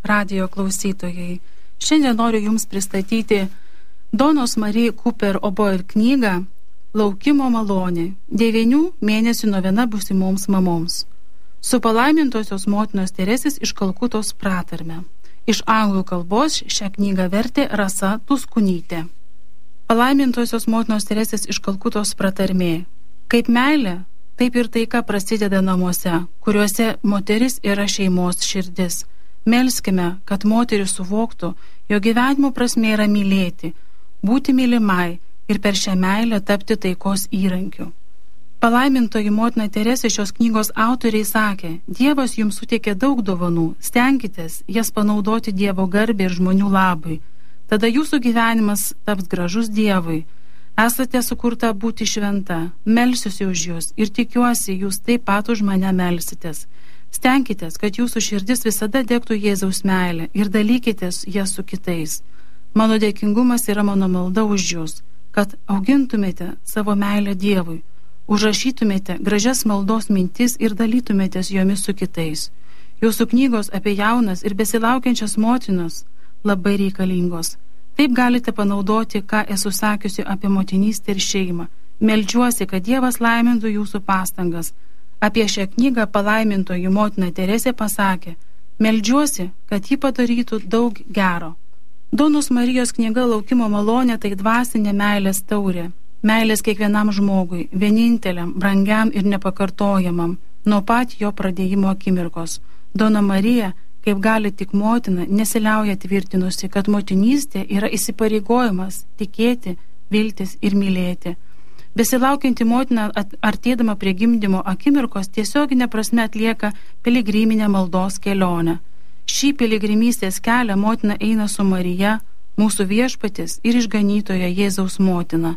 radijo klausytojai. Šiandien noriu Jums pristatyti Donos Marie Cooper O'Boyle knygą Laukimo malonė – 9 mėnesių novena būsimoms mamoms. Su palaimintosios motinos Teresės iš Kalkutos pratarme. Iš anglų kalbos šią knygą vertė Rasa Tuskūnytė. Palaimintosios motinos Teresės iš Kalkutos pratarmė. Kaip meilė, taip ir taika prasideda namuose, kuriuose moteris yra šeimos širdis. Melskime, kad moteris suvoktų, jo gyvenimo prasmė yra mylėti, būti mylimai ir per šią meilę tapti taikos įrankiu. Palaimintoji motina Teresė šios knygos autoriai sakė: Dievas jums suteikė daug dovanų, stenkitės jas panaudoti Dievo garbei ir žmonių labui. Tada jūsų gyvenimas taps gražus Dievui. Esate sukurta būti šventa, melsiuosi už jūs ir tikiuosi, jūs taip pat už mane melsitės. Stenkitės, kad jūsų širdis visada degtų Jėzaus meilę ir dalykitės jas su kitais. Mano dėkingumas yra mano malda už jūs, kad augintumėte savo meilę Dievui, užrašytumėte gražias maldos mintis ir dalytumėtės jomis su kitais. Jūsų knygos apie jaunas ir besilaukiančias motinas labai reikalingos. Taip galite panaudoti, ką esu sakiusi apie motinystę ir šeimą. Meldžiuosi, kad Dievas laimintų jūsų pastangas. Apie šią knygą palaimintoji motina Teresė pasakė: Meldžiuosi, kad ji padarytų daug gero. Donos Marijos knyga Laukimo malonė tai dvasinė meilės taurė. Meilės kiekvienam žmogui, vieninteliam, brangiam ir nepakartojamam, nuo pat jo pradėjimo akimirkos. Dona Marija, kaip gali tik motina, nesiliauja tvirtinusi, kad motinystė yra įsipareigojimas tikėti, viltis ir mylėti. Besilaukianti motina, artėdama prie gimdymo akimirkos, tiesioginė prasme atlieka piligriminę maldos kelionę. Šį piligrimystės kelią motina eina su Marija, mūsų viešpatis ir išganytoja Jėzaus motina.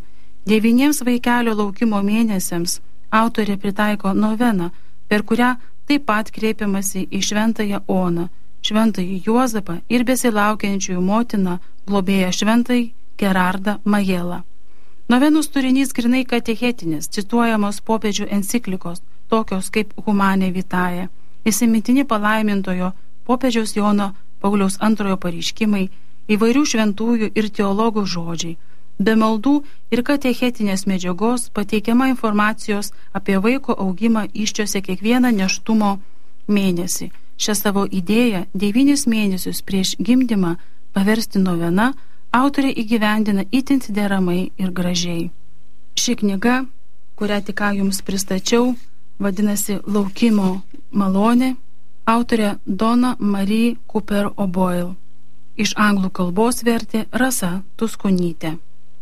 9 vaikelio laukimo mėnesiams autorė pritaiko noveną, per kurią taip pat kreipiamasi į šventąją Oną, šventąjį Juozapą ir besilaukiančiųjų motiną, globėją šventąjį Gerardą Majelą. Novenos turinys grinai katechetinis, cituojamos popiežių enciklikos, tokios kaip Humane Vitae, įsimintini palaimintojo popiežiaus Jono Pauliaus II pareiškimai, įvairių šventųjų ir teologų žodžiai. Be maldų ir katechetinės medžiagos pateikiama informacijos apie vaiko augimą įsčiose kiekvieną nėštumo mėnesį. Šią savo idėją 9 mėnesius prieš gimdymą paversti novena autorė įgyvendina itin deramai ir gražiai. Ši knyga, kurią tik ką jums pristačiau, vadinasi Laukimo malonė, autorė Dona Marie Cooper O'Boyle. Iš anglų kalbos vertė Rasa Tuskūnytė.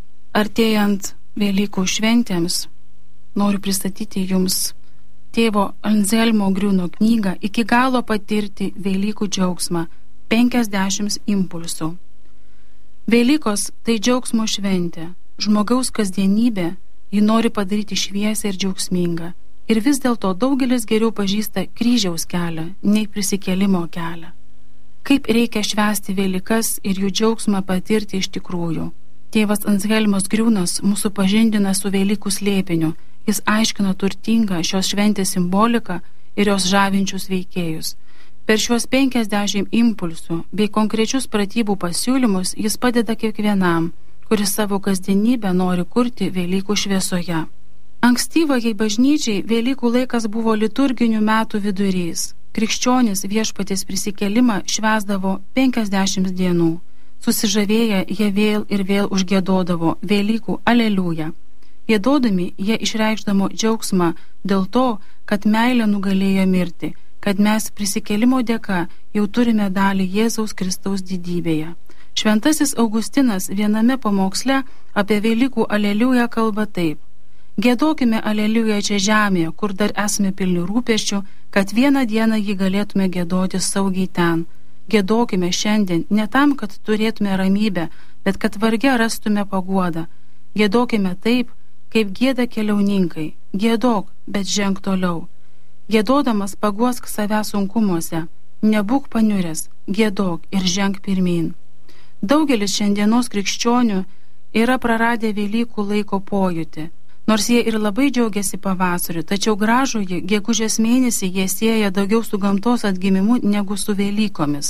Artėjant Velykų šventėms, noriu pristatyti jums tėvo Anzelmo Griūno knygą Iki galo patirti Velykų džiaugsmą – 50 impulsų. Velykos tai džiaugsmo šventė, žmogaus kasdienybė, ji nori padaryti šviesią ir džiaugsmingą. Ir vis dėlto daugelis geriau pažįsta kryžiaus kelią, nei prisikėlimo kelią. Kaip reikia švęsti Velykas ir jų džiaugsmą patirti iš tikrųjų. Tėvas Anzelmas Griūnas mūsų pažindina su Velykų slėpiniu. Jis aiškina turtingą šios šventės simboliką ir jos žavinčius veikėjus. Per šiuos 50 impulsų bei konkrečius pratybų pasiūlymus jis padeda kiekvienam, kuris savo kasdienybę nori kurti Velykų šviesoje. Ankstyvajai bažnyčiai Velykų laikas buvo liturginių metų vidurys. Krikščionys Viešpaties prisikėlimą švęsdavo 50 dienų. Susižavėję jie vėl ir vėl užgiedodavo Velykų aleliuja. Giedodami jie išreikšdavo džiaugsmą dėl to, kad meilė nugalėjo mirtį, kad mes prisikėlimo dėka jau turime dalį Jėzaus Kristaus didybėje. Šventasis Augustinas viename pamoksle apie Velykų aleliują kalba taip: Giedokime aleliują čia žemėje, kur dar esame pilni rūpesčių, kad vieną dieną jį galėtume giedoti saugiai ten. Giedokime šiandien ne tam, kad turėtume ramybę, bet kad varge rastume paguodą. Giedokime taip, kaip gieda keliauninkai. Giedok, bet ženk toliau. Giedodamas paguosk save sunkumuose. Nebūk paniuręs, giedok ir ženk pirmyn. Daugelis šiandienos krikščionių yra praradę Velykų laiko pojūtį. Nors jie ir labai džiaugiasi pavasariu, tačiau gražųjį gegužės mėnesį jie sieja daugiau su gamtos atgimimu negu su Velykomis.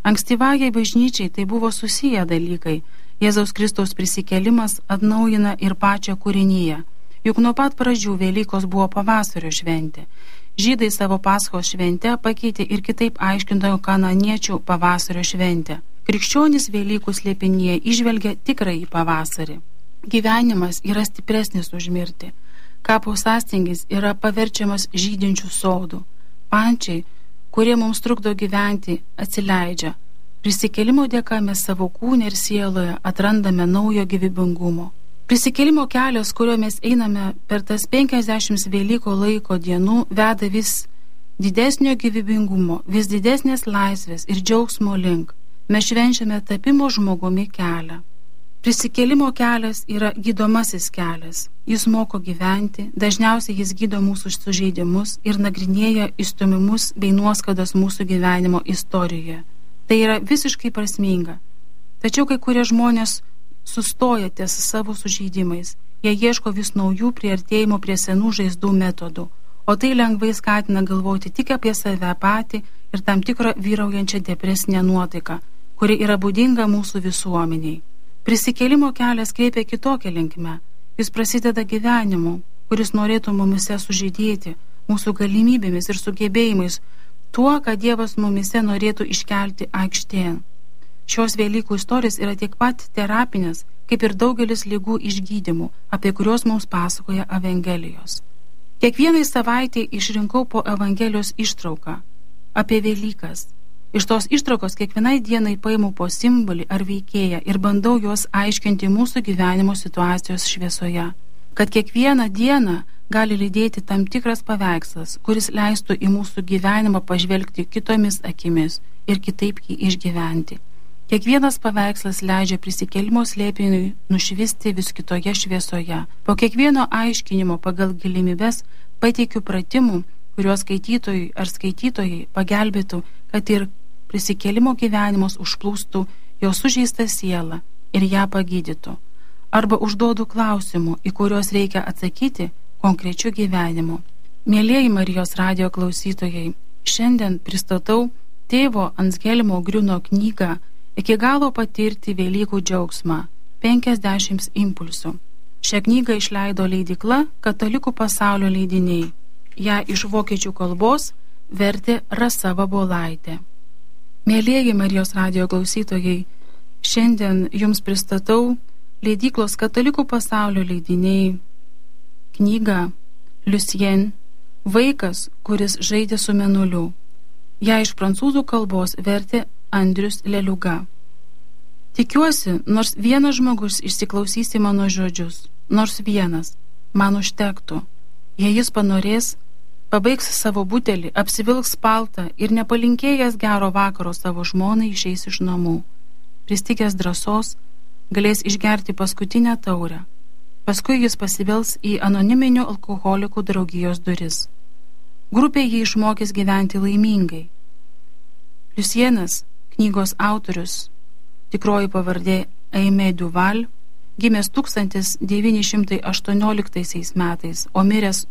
Ankstyvajai bažnyčiai tai buvo susiję dalykai. Jėzaus Kristaus prisikėlimas atnaujina ir pačią kūrinyje. Juk nuo pat pradžių Velykos buvo pavasario šventė. Žydai savo Paschos šventę pakeitė ir kitaip aiškintojo kananiečių pavasario šventę. Krikščionys Velykų slėpinyje įžvelgia tikrąjį pavasarį. Gyvenimas yra stipresnis už mirtį. Kapo sąstingis yra paverčiamas žydinčių sodų. Pančiai, kurie mums trukdo gyventi, atsileidžia. Prisikėlimo dėka mes savo kūne ir sieloje atrandame naujo gyvybingumo. Prisikėlimo kelias, kuriuo mes einame per tas 50 Velykų laiko dienų, veda vis didesnio gyvybingumo, vis didesnės laisvės ir džiaugsmo link. Mes švenčiame tapimo žmogumi kelią. Prisikėlimo kelias yra gydomasis kelias. Jis moko gyventi, dažniausiai jis gydo mūsų sužeidimus ir nagrinėja įstumimus bei nuoskadas mūsų gyvenimo istorijoje. Tai yra visiškai prasminga. Tačiau kai kurie žmonės sustoja ties savo sužeidimais. Jie ieško vis naujų priartėjimo prie senų žaizdų metodų, o tai lengvai skatina galvoti tik apie save patį ir tam tikrą vyraujančią depresinę nuotaiką, kuri yra būdinga mūsų visuomeniai. Prisikėlimo kelias kreipia kitokią linkmę. Jis prasideda gyvenimu, kuris norėtų mumise sužydėti, mūsų galimybėmis ir sugebėjimais, tuo, kad Dievas mumise norėtų iškelti aikštėn. Šios Velykų istorijos yra tiek pat terapinės, kaip ir daugelis ligų išgydymų, apie kuriuos mums pasakoja Evangelijos. Kiekvienai savaitei išrinkau po Evangelijos ištrauką apie Velykas. Iš tos ištraukos kiekvienai dienai paimu po simbolį ar veikėją ir bandau juos aiškinti mūsų gyvenimo situacijos šviesoje. Kad kiekvieną dieną gali lydėti tam tikras paveikslas, kuris leistų į mūsų gyvenimą pažvelgti kitomis akimis ir kitaip jį išgyventi. Kiekvienas paveikslas leidžia prisikėlimo slėpiniui nušvisti vis kitoje šviesoje. Po kiekvieno aiškinimo pagal galimybes pateikiu pratimų, kuriuos skaitytojai ar skaitytojai pagelbėtų, kad ir prisikėlimo gyvenimas užplūstų jo sužeistą sielą ir ją pagydytų. Arba užduodu klausimų, į kuriuos reikia atsakyti konkrečiu gyvenimu. Mielieji Marijos radijo klausytojai, šiandien pristatau tėvo Ansgelmo Griuno knygą Iki galo patirti Velykų džiaugsmą 50 impulsų. Šią knygą išleido leidykla Katalikų pasaulio leidiniai. Ją iš vokiečių kalbos vertė Rasa Vabolaitė. Mielieji Marijos radijo klausytojai, šiandien jums pristatau leidyklos Katalikų pasaulio leidiniai knygą Lucien, vaikas, kuris žaidė su mėnuliu. Ją iš prancūzų kalbos vertė Andrius Leliuga. Tikiuosi, nors vienas žmogus išsiklausys į mano žodžius, nors vienas, man užtektų. Jei jis panorės, pabaigs savo butelį, apsivilks paltą ir nepalinkėjęs gero vakaro savo žmonai išeis iš namų. Pristigęs drąsos, galės išgerti paskutinę taurę. Paskui jis pasibels į anoniminių alkoholikų draugijos duris. Grupė jį išmokys gyventi laimingai. Lucienas, knygos autorius, tikroji pavardė Aimé Duval, gimęs 1918 metais, o miręs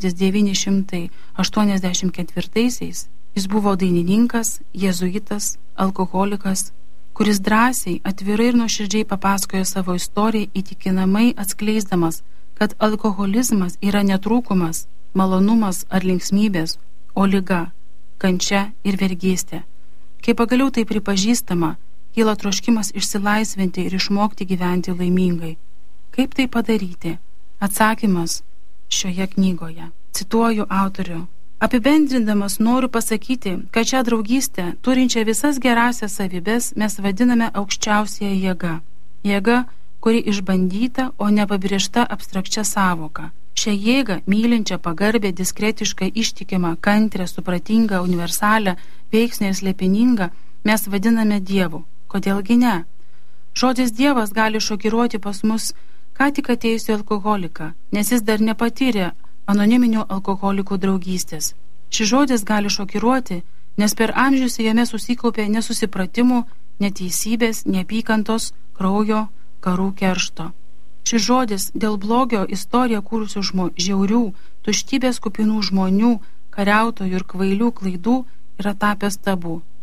1984, jis buvo dainininkas, jėzuitas, alkoholikas, kuris drąsiai, atvirai ir nuoširdžiai papasakojo savo istoriją, įtikinamai atskleisdamas, kad alkoholizmas yra netrūkumas, malonumas ar linksmybės, o liga, kančia ir vergystė. Kai pagaliau tai pripažįstama, kyla troškimas išsilaisvinti ir išmokti gyventi laimingai. Kaip tai padaryti? Atsakymas šioje knygoje. Cituoju autorių. Apibendrindamas noriu pasakyti, kad šią draugystę, turinčią visas gerasias savybes, mes vadiname aukščiausiąją jėgą. Jėga, kuri išbandyta, o nepabrėžta abstrakčia sąvoka. Šią jėgą, mylinčią, pagarbę, diskretišką, ištikimą, kantrią, supratingą, universalę, veiksnę ir slėpiningą, mes vadiname Dievu. Kodėlgi ne? Žodis Dievas gali šokiruoti pas mus ką tik atėjusį alkoholiką, nes jis dar nepatyrė anoniminių alkoholikų draugystės. Šis žodis gali šokiruoti, nes per amžius jame susikaupė nesusipratimų, neteisybės, neapykantos, kraujo, karų, keršto. Šis žodis dėl blogio istoriją kūrusių žiaurių, tuštybės kupinų žmonių, kariautojų ir kvailių klaidų yra tapęs tabu.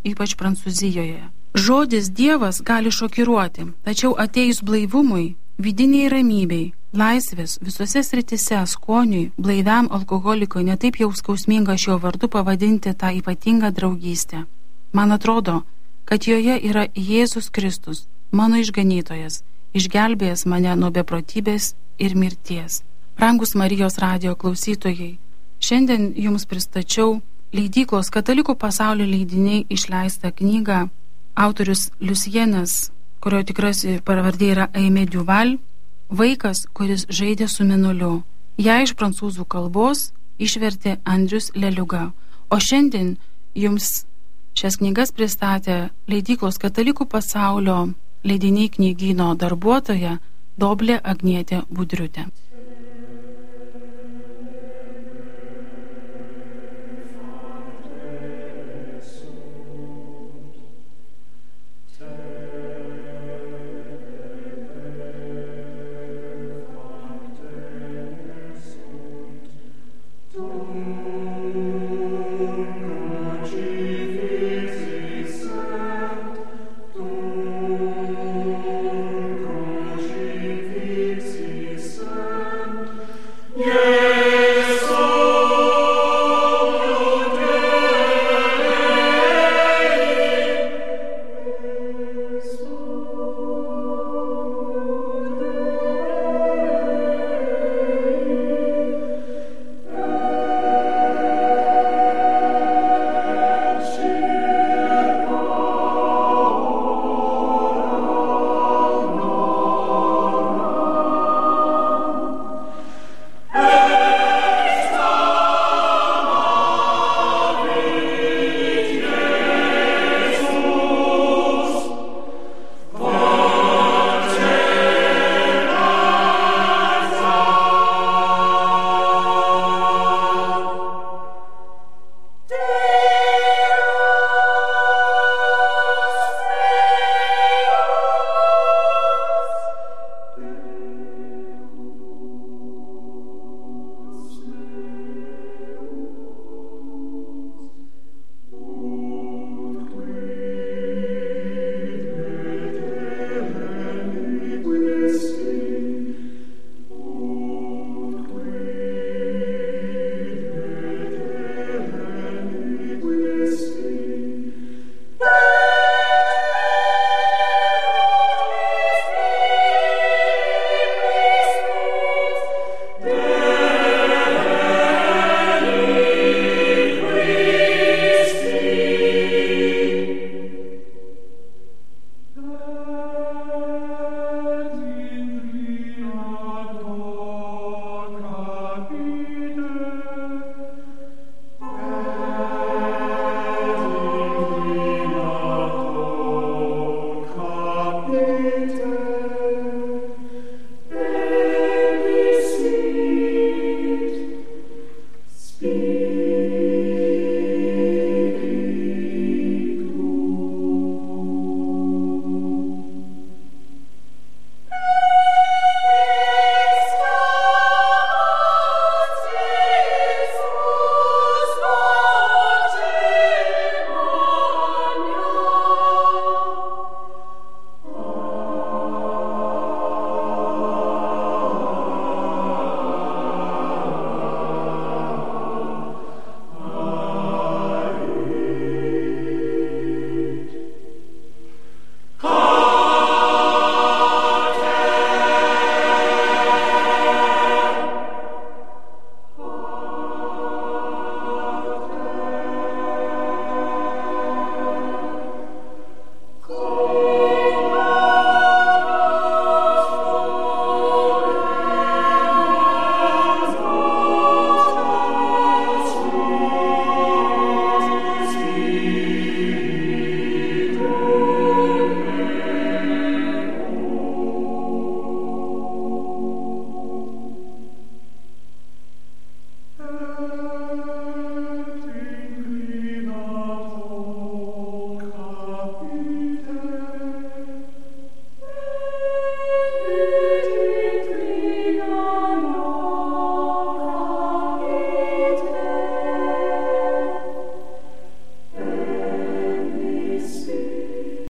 ypač Prancūzijoje. Žodis Dievas gali šokiruoti, tačiau atėjus blaivumui, vidiniai ramybei, laisvės visose sritise, skoniui, blaiviam alkoholikui netaip jau skausminga šiuo vardu pavadinti tą ypatingą draugystę. Man atrodo, kad joje yra Jėzus Kristus, mano išganytojas, išgelbėjęs mane nuo beprotybės ir mirties. Brangus Marijos radijo klausytojai, šiandien jums pristačiau leidyklos Katalikų pasaulio leidiniai išleistą knygą, autorius Liusienas, kurio tikrasi pavardė yra Aimé Duval, Vaikas, kuris žaidė su mėnuliu. Ją iš prancūzų kalbos išvertė Andrius Leliuga. O šiandien jums šias knygas pristatė leidyklos Katalikų pasaulio leidiniai knygyno darbuotoja Doblė Agnietė Budriutė.